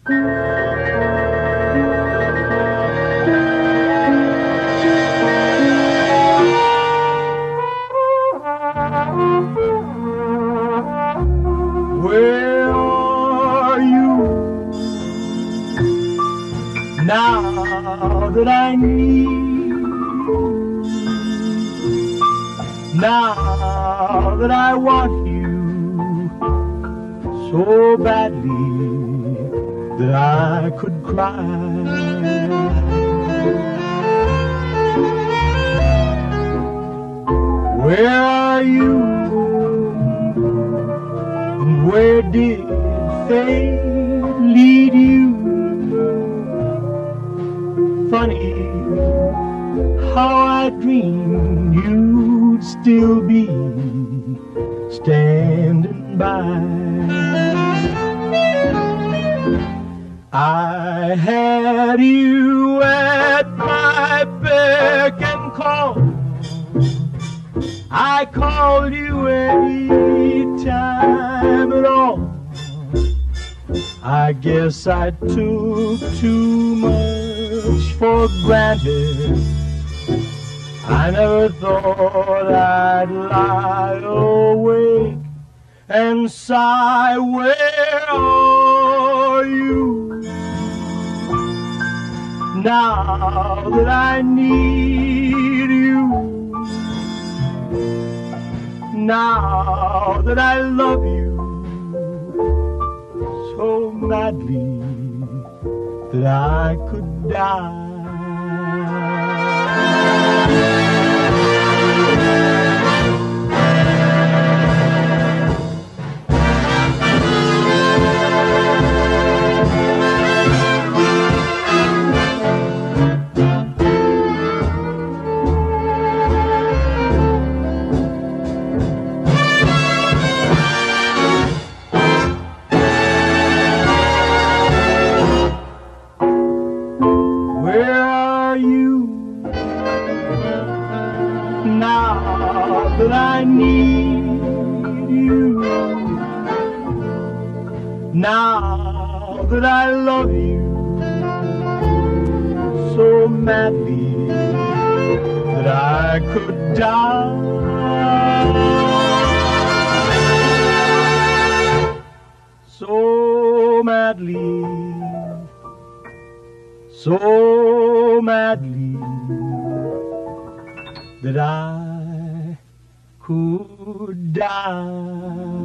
Where are you now that I need you? Now that I want you so badly that I could cry. Where are you? And where did fate lead you? Funny how I dreamed you'd still be standing by. I had you at my beck and call. I called you any time at all. I guess I took too much for granted. I never thought I'd lie awake and sigh, where are you? Now that I need you, now that I love you so madly that I could die. Where are you now that I need you? Now that I love you so madly that I could die. So madly, so madly that I could die.